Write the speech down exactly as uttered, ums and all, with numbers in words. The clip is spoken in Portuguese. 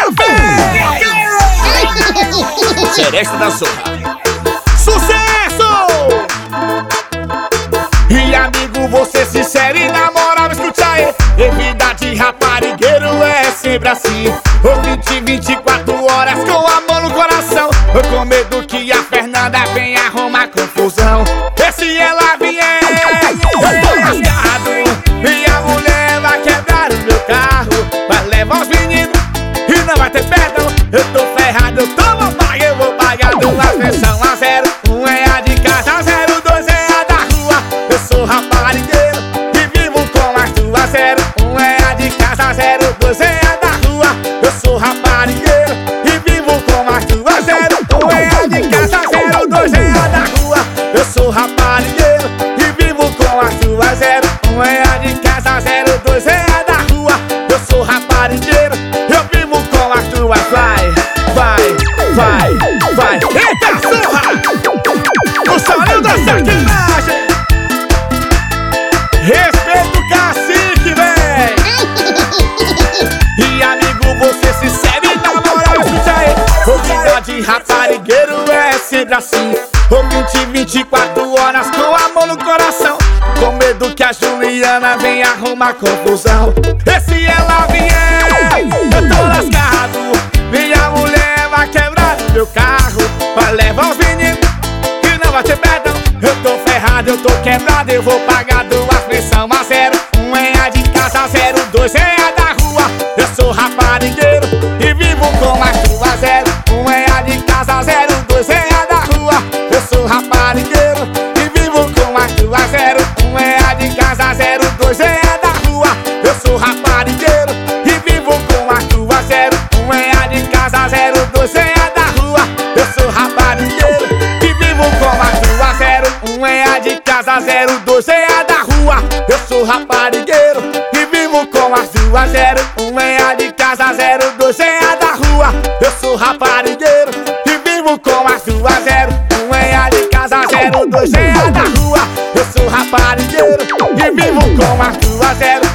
Seresta da Zorra. Sucesso! E amigo, você sincero e na moral, escuta aí. E vida de raparigueiro é sempre assim. O vinte, vinte e quatro horas com amor no coração. Com medo que a Fernanda venha arrumar confusão. E se ela vier, eu tô lascado. Minha mulher vai quebrar o meu carro, vai levar os meninos e não vai ter perdão. Eu tô ferrado, eu tô pago, eu vou pagar duas versão a zero. Um é a de casa, zero, dois é a da rua. Eu sou raparigueiro e vivo com as duas zero. Um é a de casa, zero, dois é a da rua. Eu sou raparigueiro e vivo com as duas zero. Um é a de casa, zero, dois é a da rua. Eu sou raparigueiro e vivo com as duas zero. Um é a de casa, zero, dois é a da rua. Eu sou raparigueiro, eu vivo com as duas. Vai, vai, vai, vai. Eita zorra! O salário da sacanagem. Respeita o cacique, véi. E amigo, você sincero e na moral, escuta aí. O vida de raparigueiro é sempre assim. O vinte, vinte e quatro horas com amor no coração. Com medo que a Juliana venha arrumar confusão. E se ela vier, eu tô lascado. Minha mulher vai quebrar o meu carro, vai levar os meninos e não vai ter perdão. Eu tô ferrado, eu tô quebrado, eu vou pagar duas versão a zero. Um é a de casa, zero, dois é a da rua. Eu sou raparigueiro e vivo com as duas zero. Um é a de casa, zero, dois é a da rua. Eu sou raparigueiro e vivo com as duas zero. Um é a de casa, zero, dois é a da rua. Eu sou raparigueiro e vivo com as duas zero. Um é a de casa, zero, dois é a da rua. Eu sou raparigueiro e vivo com as duas zero. Um é a de casa, zero, dois é a da rua. Eu sou raparigueiro e vivo com as duas zero. Um é a de casa, zero, dois é a da rua. Eu sou raparigueiro e vivo com as duas zero. Um é a de casa, zero, dois é a da rua. Eu sou raparigueiro e vivo com as duas zero.